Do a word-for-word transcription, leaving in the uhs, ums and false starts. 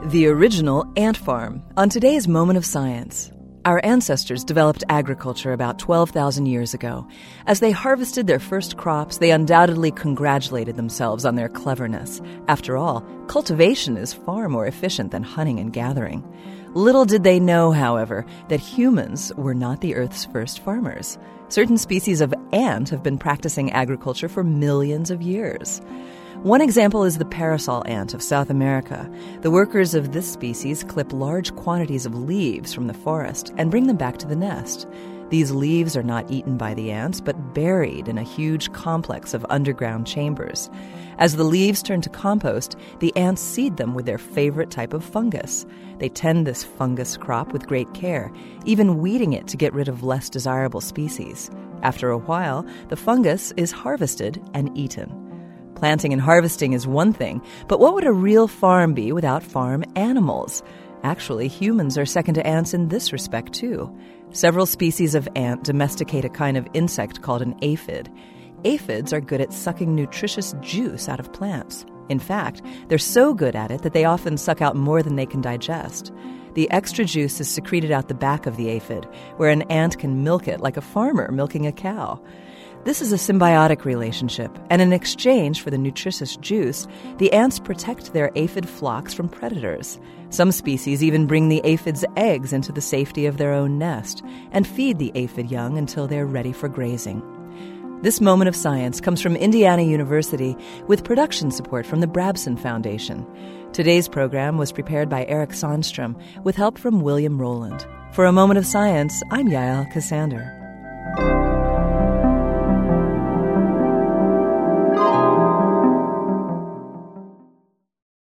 The original ant farm on today's Moment of Science. Our ancestors developed agriculture about twelve thousand years ago. As they harvested their first crops, they undoubtedly congratulated themselves on their cleverness. After all, cultivation is far more efficient than hunting and gathering. Little did they know, however, that humans were not the Earth's first farmers. Certain species of ant have been practicing agriculture for millions of years. One example is the parasol ant of South America. The workers of this species clip large quantities of leaves from the forest and bring them back to the nest. These leaves are not eaten by the ants, but buried in a huge complex of underground chambers. As the leaves turn to compost, the ants seed them with their favorite type of fungus. They tend this fungus crop with great care, even weeding it to get rid of less desirable species. After a while, the fungus is harvested and eaten. Planting and harvesting is one thing, but what would a real farm be without farm animals? Actually, humans are second to ants in this respect, too. Several species of ant domesticate a kind of insect called an aphid. Aphids are good at sucking nutritious juice out of plants. In fact, they're so good at it that they often suck out more than they can digest. The extra juice is secreted out the back of the aphid, where an ant can milk it like a farmer milking a cow. This is a symbiotic relationship, and in exchange for the nutritious juice, the ants protect their aphid flocks from predators. Some species even bring the aphid's eggs into the safety of their own nest and feed the aphid young until they're ready for grazing. This Moment of Science comes from Indiana University with production support from the Brabson Foundation. Today's program was prepared by Eric Sandstrom with help from William Rowland. For A Moment of Science, I'm Yael Cassander.